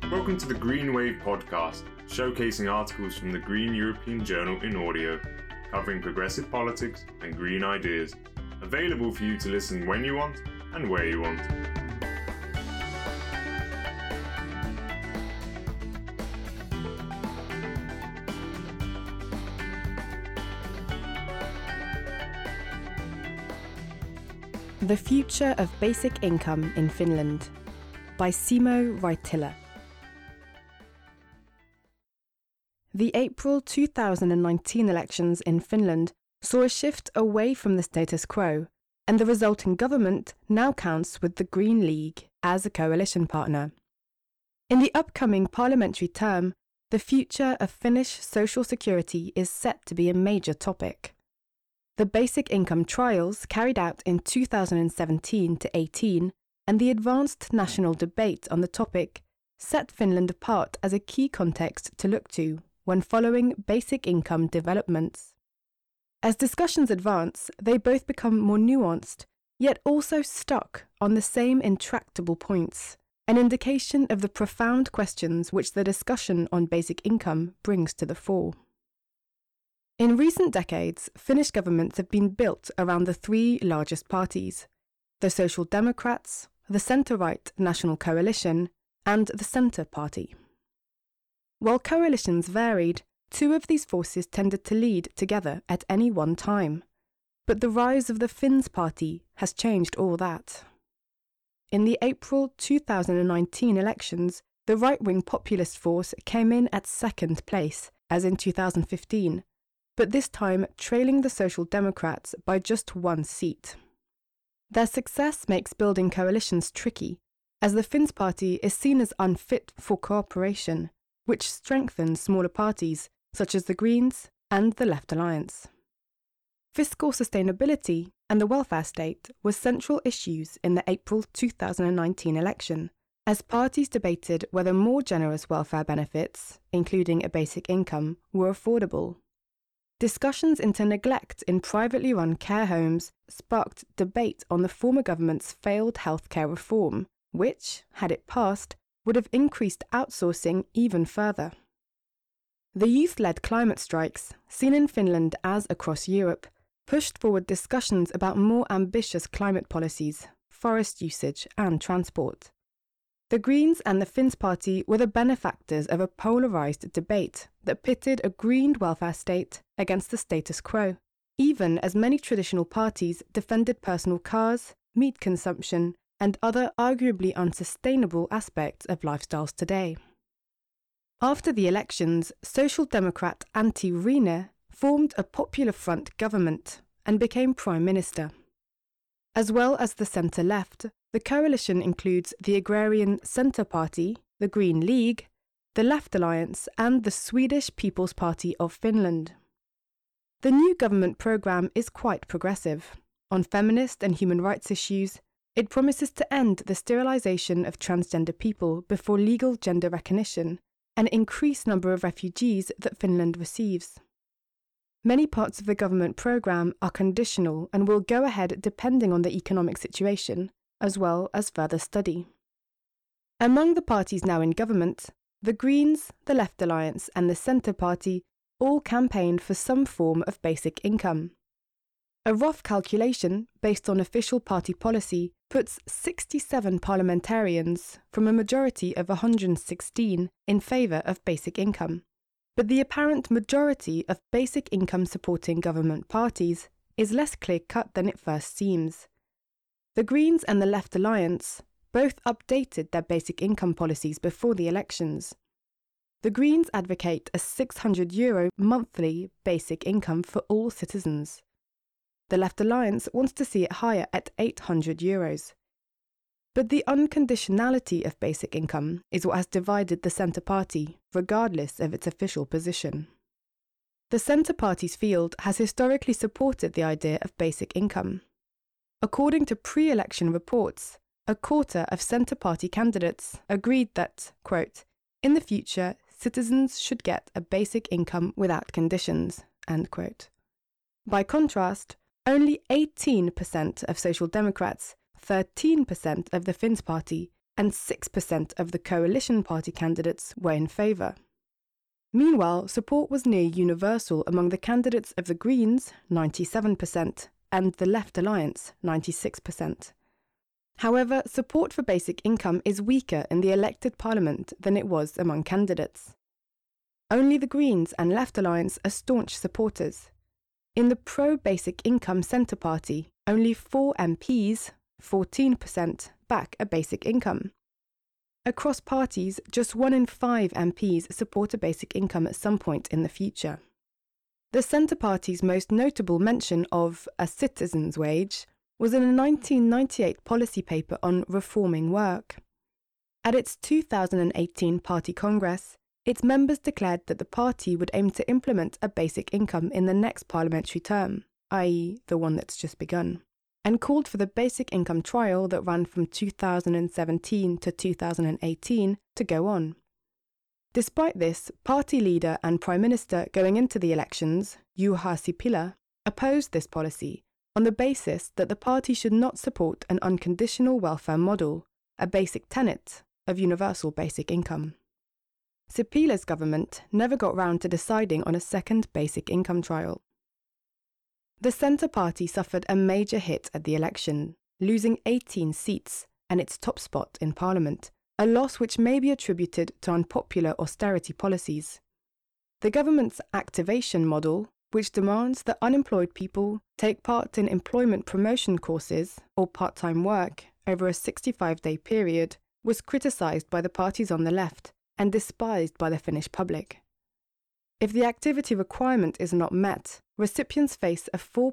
Welcome to the Green Wave podcast, showcasing articles from the Green European Journal in audio, covering progressive politics and green ideas. Available for you to listen when you want and where you want. The Future of Basic Income in Finland by Simo Raitila. The April 2019 elections in Finland saw a shift away from the status quo, and the resulting government now counts with the Green League as a coalition partner. In the upcoming parliamentary term, the future of Finnish social security is set to be a major topic. The basic income trials carried out in 2017-18 and the advanced national debate on the topic set Finland apart as a key context to look to when following basic income developments. As discussions advance, they both become more nuanced, yet also stuck on the same intractable points, an indication of the profound questions which the discussion on basic income brings to the fore. In recent decades, Finnish governments have been built around the three largest parties: the Social Democrats, the centre-right National Coalition, and the Centre Party. While coalitions varied, two of these forces tended to lead together at any one time. But the rise of the Finns Party has changed all that. In the April 2019 elections, the right-wing populist force came in at second place, as in 2015, but this time trailing the Social Democrats by just one seat. Their success makes building coalitions tricky, as the Finns Party is seen as unfit for cooperation, which strengthens smaller parties such as the Greens and the Left Alliance. Fiscal sustainability and the welfare state were central issues in the April 2019 election, as parties debated whether more generous welfare benefits, including a basic income, were affordable. Discussions into neglect in privately run care homes sparked debate on the former government's failed healthcare reform, which, had it passed, would have increased outsourcing even further. The youth-led climate strikes, seen in Finland as across Europe, pushed forward discussions about more ambitious climate policies, forest usage and transport. The Greens and the Finns Party were the benefactors of a polarised debate that pitted a greened welfare state against the status quo, even as many traditional parties defended personal cars, meat consumption, and other arguably unsustainable aspects of lifestyles today. After the elections, Social Democrat Antti Rinne formed a Popular Front government and became Prime Minister. As well as the centre-left, the coalition includes the agrarian Centre Party, the Green League, the Left Alliance and the Swedish People's Party of Finland. The new government programme is quite progressive. On feminist and human rights issues, it promises to end the sterilisation of transgender people before legal gender recognition and increase number of refugees that Finland receives. Many parts of the government programme are conditional and will go ahead depending on the economic situation, as well as further study. Among the parties now in government, the Greens, the Left Alliance and the Centre Party all campaigned for some form of basic income. A rough calculation, based on official party policy, puts 67 parliamentarians from a majority of 116 in favour of basic income. But the apparent majority of basic income supporting government parties is less clear-cut than it first seems. The Greens and the Left Alliance both updated their basic income policies before the elections. The Greens advocate a €600 monthly basic income for all citizens. The Left Alliance wants to see it higher at €800. But the unconditionality of basic income is what has divided the Centre Party, regardless of its official position. The Centre Party's field has historically supported the idea of basic income. According to pre-election reports, a quarter of Centre Party candidates agreed that, quote, in the future, citizens should get a basic income without conditions, end quote. By contrast, only 18% of Social Democrats, 13% of the Finns Party, and 6% of the coalition party candidates were in favour. Meanwhile, support was near universal among the candidates of the Greens, 97%, and the Left Alliance, 96%. However, support for basic income is weaker in the elected parliament than it was among candidates. Only the Greens and Left Alliance are staunch supporters. In the pro-basic income Centre Party, only 4 MPs, 14%, back a basic income. Across parties, just 1 in 5 MPs support a basic income at some point in the future. The Centre Party's most notable mention of a citizen's wage was in a 1998 policy paper on reforming work. At its 2018 party congress, its members declared that the party would aim to implement a basic income in the next parliamentary term, i.e. the one that's just begun, and called for the basic income trial that ran from 2017 to 2018 to go on. Despite this, party leader and prime minister going into the elections, Juha Sipilä, opposed this policy on the basis that the party should not support an unconditional welfare model, a basic tenet of universal basic income. Sipilä's government never got round to deciding on a second basic income trial. The Centre Party suffered a major hit at the election, losing 18 seats and its top spot in Parliament, a loss which may be attributed to unpopular austerity policies. The government's activation model, which demands that unemployed people take part in employment promotion courses or part-time work over a 65-day period, was criticised by the parties on the left and despised by the Finnish public. If the activity requirement is not met, recipients face a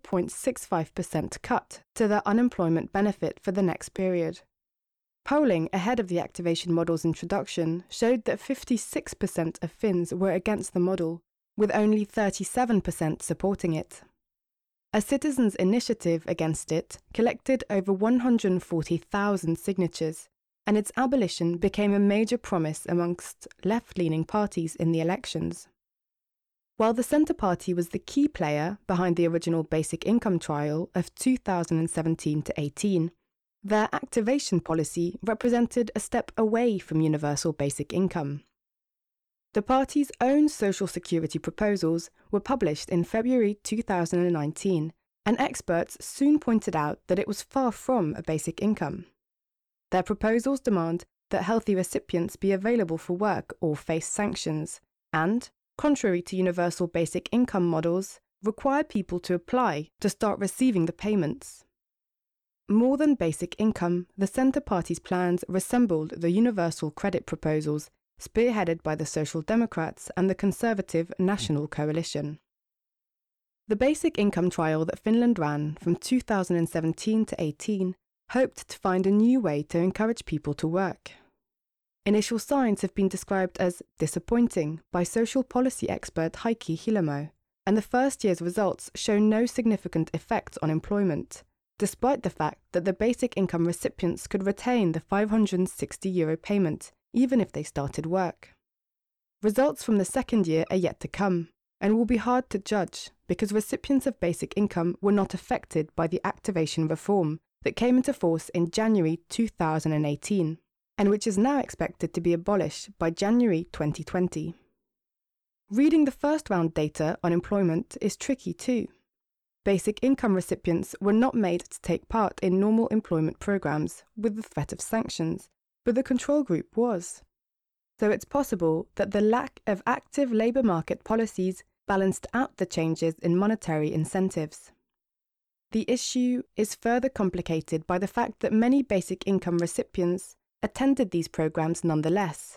4.65% cut to their unemployment benefit for the next period. Polling ahead of the activation model's introduction showed that 56% of Finns were against the model, with only 37% supporting it. A citizens' initiative against it collected over 140,000 signatures, and its abolition became a major promise amongst left-leaning parties in the elections. While the Centre Party was the key player behind the original basic income trial of 2017 to 18, their activation policy represented a step away from universal basic income. The party's own social security proposals were published in February 2019, and experts soon pointed out that it was far from a basic income. Their proposals demand that healthy recipients be available for work or face sanctions, and, contrary to universal basic income models, require people to apply to start receiving the payments. More than basic income, the Centre Party's plans resembled the universal credit proposals spearheaded by the Social Democrats and the Conservative National Coalition. The basic income trial that Finland ran from 2017 to 18 hoped to find a new way to encourage people to work. Initial signs have been described as disappointing by social policy expert Heikki Hilamo, and the first year's results show no significant effect on employment, despite the fact that the basic income recipients could retain the €560 payment even if they started work. Results from the second year are yet to come, and will be hard to judge because recipients of basic income were not affected by the activation reform that came into force in January 2018, and which is now expected to be abolished by January 2020. Reading the first round data on employment is tricky too. Basic income recipients were not made to take part in normal employment programs with the threat of sanctions, but the control group was. So it's possible that the lack of active labour market policies balanced out the changes in monetary incentives. The issue is further complicated by the fact that many basic income recipients attended these programs nonetheless.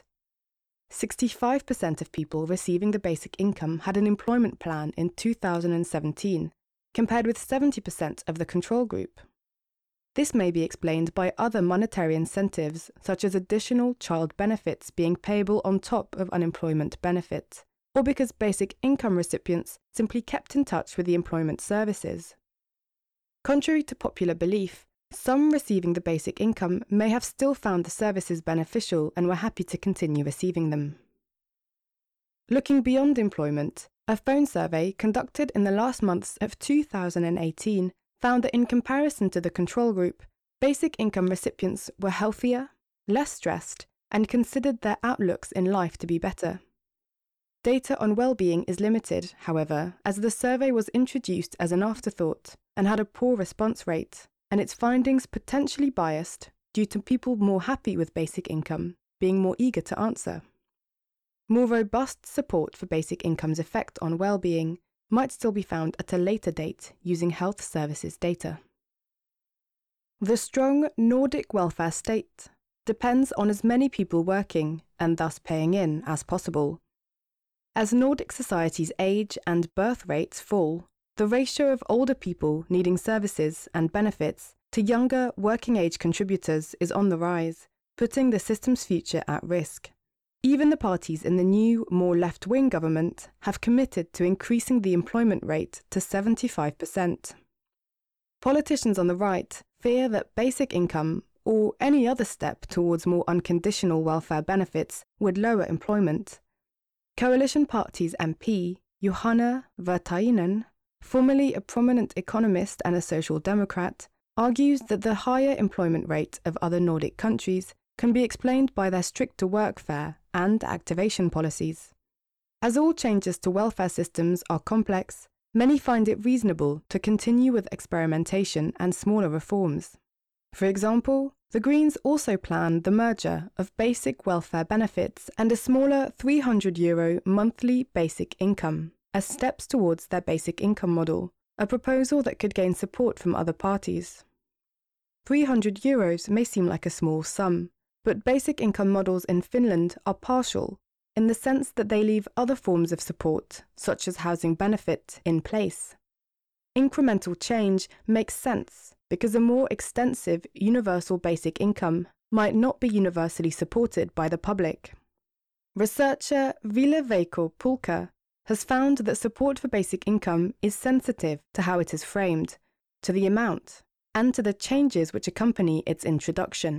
65% of people receiving the basic income had an employment plan in 2017, compared with 70% of the control group. This may be explained by other monetary incentives, such as additional child benefits being payable on top of unemployment benefit, or because basic income recipients simply kept in touch with the employment services. Contrary to popular belief, some receiving the basic income may have still found the services beneficial and were happy to continue receiving them. Looking beyond employment, a phone survey conducted in the last months of 2018 found that in comparison to the control group, basic income recipients were healthier, less stressed, and considered their outlooks in life to be better. Data on well-being is limited, however, as the survey was introduced as an afterthought and had a poor response rate, and its findings potentially biased due to people more happy with basic income being more eager to answer. More robust support for basic income's effect on well-being might still be found at a later date using health services data. The strong Nordic welfare state depends on as many people working and thus paying in as possible. As Nordic societies age and birth rates fall, the ratio of older people needing services and benefits to younger working-age contributors is on the rise, putting the system's future at risk. Even the parties in the new, more left-wing government have committed to increasing the employment rate to 75%. Politicians on the right fear that basic income or any other step towards more unconditional welfare benefits would lower employment. Coalition Party's MP, Johanna Virtanen, formerly a prominent economist and a social democrat, argues that the higher employment rate of other Nordic countries can be explained by their stricter workfare and activation policies. As all changes to welfare systems are complex, many find it reasonable to continue with experimentation and smaller reforms. For example, the Greens also plan the merger of basic welfare benefits and a smaller €300 monthly basic income as steps towards their basic income model, a proposal that could gain support from other parties. €300 may seem like a small sum, but basic income models in Finland are partial in the sense that they leave other forms of support, such as housing benefit, in place. Incremental change makes sense because a more extensive universal basic income might not be universally supported by the public. Researcher Ville-Veikko Pulkka has found that support for basic income is sensitive to how it is framed, to the amount, and to the changes which accompany its introduction.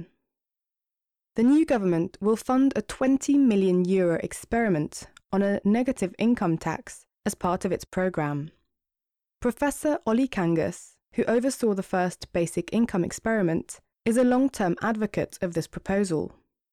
The new government will fund a €20 million experiment on a negative income tax as part of its programme. Professor Olli Kangas, who oversaw the first basic income experiment, is a long-term advocate of this proposal.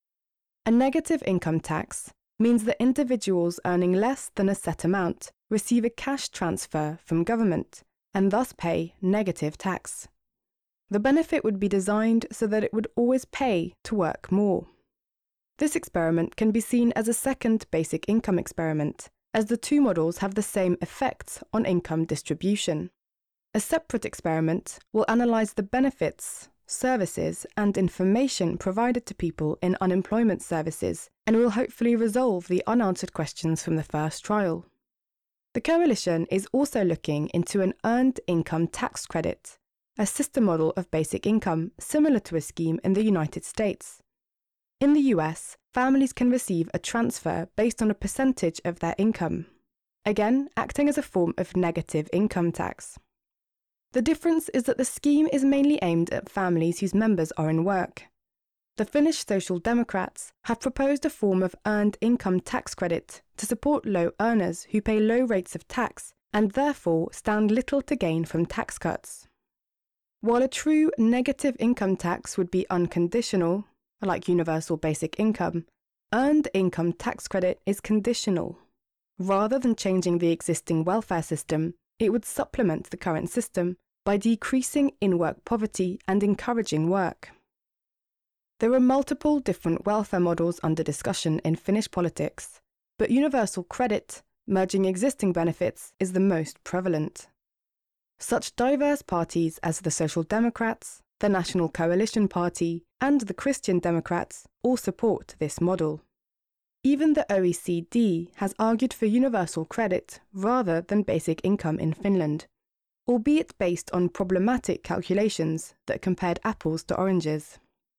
A negative income tax means that individuals earning less than a set amount receive a cash transfer from government and thus pay negative tax. The benefit would be designed so that it would always pay to work more. This experiment can be seen as a second basic income experiment, as the two models have the same effects on income distribution. A separate experiment will analyse the benefits, services and information provided to people in unemployment services and will hopefully resolve the unanswered questions from the first trial. The coalition is also looking into an earned income tax credit, a sister model of basic income similar to a scheme in the United States. In the US, families can receive a transfer based on a percentage of their income, again acting as a form of negative income tax. The difference is that the scheme is mainly aimed at families whose members are in work. The Finnish Social Democrats have proposed a form of earned income tax credit to support low earners who pay low rates of tax and therefore stand little to gain from tax cuts. While a true negative income tax would be unconditional, like universal basic income, earned income tax credit is conditional. Rather than changing the existing welfare system, it would supplement the current system by decreasing in-work poverty and encouraging work. There are multiple different welfare models under discussion in Finnish politics, but universal credit, merging existing benefits, is the most prevalent. Such diverse parties as the Social Democrats, the National Coalition Party, and the Christian Democrats all support this model. Even the OECD has argued for universal credit rather than basic income in Finland, albeit based on problematic calculations that compared apples to oranges.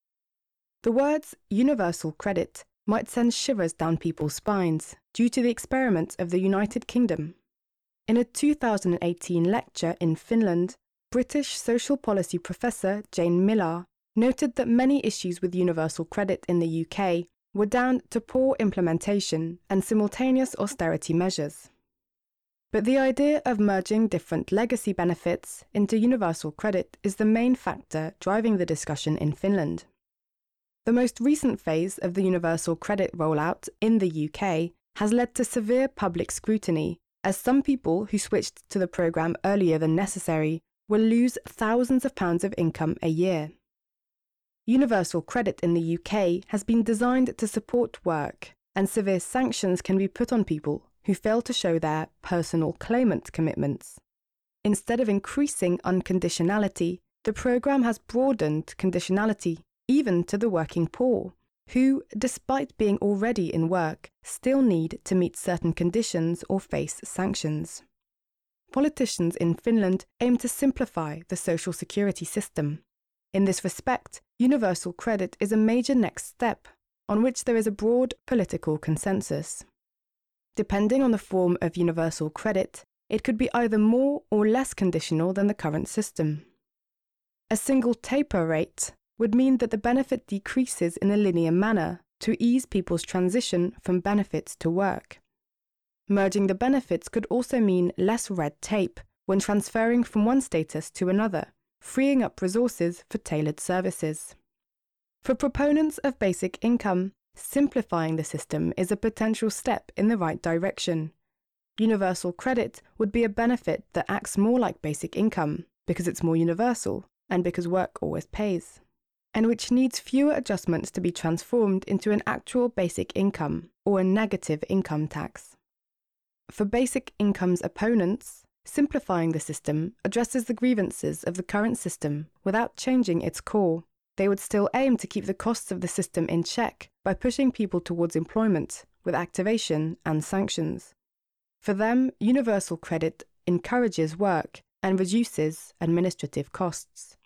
The words universal credit might send shivers down people's spines due to the experiment of the United Kingdom. In a 2018 lecture in Finland, British social policy professor Jane Millar noted that many issues with universal credit in the UK were down to poor implementation and simultaneous austerity measures. But the idea of merging different legacy benefits into universal credit is the main factor driving the discussion in Finland. The most recent phase of the universal credit rollout in the UK has led to severe public scrutiny, as some people who switched to the programme earlier than necessary will lose thousands of pounds of income a year. Universal credit in the UK has been designed to support work, and severe sanctions can be put on people who fail to show their personal claimant commitments. Instead of increasing unconditionality, the programme has broadened conditionality even to the working poor, who, despite being already in work, still need to meet certain conditions or face sanctions. Politicians in Finland aim to simplify the social security system. In this respect, universal credit is a major next step on which there is a broad political consensus. Depending on the form of universal credit, it could be either more or less conditional than the current system. A single taper rate would mean that the benefit decreases in a linear manner to ease people's transition from benefits to work. Merging the benefits could also mean less red tape when transferring from one status to another, freeing up resources for tailored services. For proponents of basic income, simplifying the system is a potential step in the right direction. Universal credit would be a benefit that acts more like basic income because it's more universal and because work always pays, and which needs fewer adjustments to be transformed into an actual basic income or a negative income tax. For basic income's opponents, simplifying the system addresses the grievances of the current system without changing its core. They would still aim to keep the costs of the system in check by pushing people towards employment with activation and sanctions. For them, universal credit encourages work and reduces administrative costs.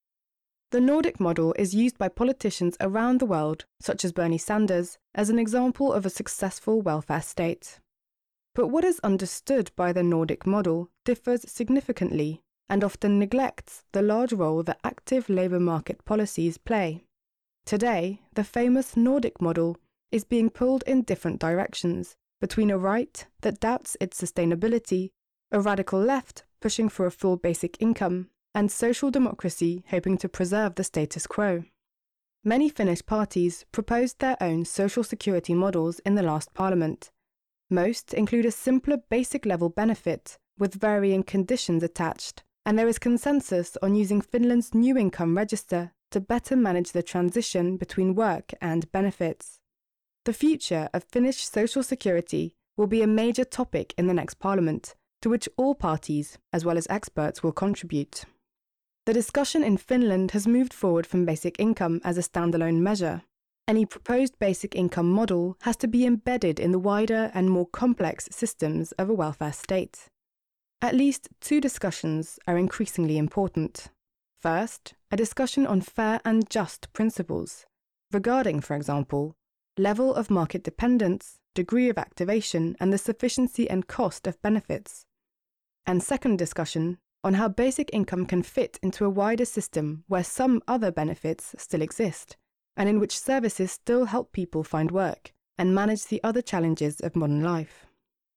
The Nordic model is used by politicians around the world, such as Bernie Sanders, as an example of a successful welfare state. But what is understood by the Nordic model differs significantly and often neglects the large role that active labour market policies play. Today, the famous Nordic model is being pulled in different directions, between a right that doubts its sustainability, a radical left pushing for a full basic income, and social democracy hoping to preserve the status quo. Many Finnish parties proposed their own social security models in the last parliament. Most include a simpler basic level benefit with varying conditions attached, and there is consensus on using Finland's new income register to better manage the transition between work and benefits. The future of Finnish social security will be a major topic in the next parliament, to which all parties, as well as experts, will contribute. The discussion in Finland has moved forward from basic income as a standalone measure. Any proposed basic income model has to be embedded in the wider and more complex systems of a welfare state. At least two discussions are increasingly important. First, a discussion on fair and just principles, regarding, for example, level of market dependence, degree of activation, and the sufficiency and cost of benefits. And second discussion on how basic income can fit into a wider system where some other benefits still exist, and in which services still help people find work and manage the other challenges of modern life.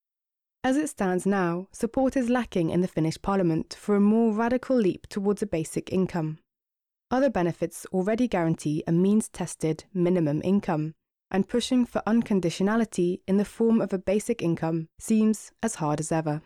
As it stands now, support is lacking in the Finnish Parliament for a more radical leap towards a basic income. Other benefits already guarantee a means-tested minimum income, and pushing for unconditionality in the form of a basic income seems as hard as ever.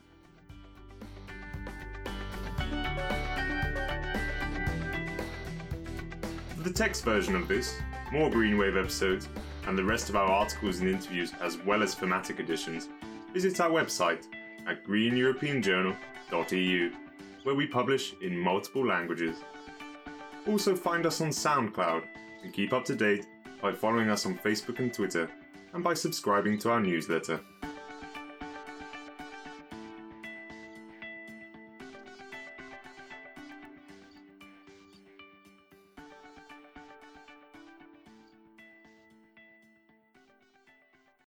For the text version of this, more Greenwave episodes, and the rest of our articles and interviews as well as thematic editions, visit our website at greeneuropeanjournal.eu, where we publish in multiple languages. Also find us on SoundCloud and keep up to date by following us on Facebook and Twitter, and by subscribing to our newsletter.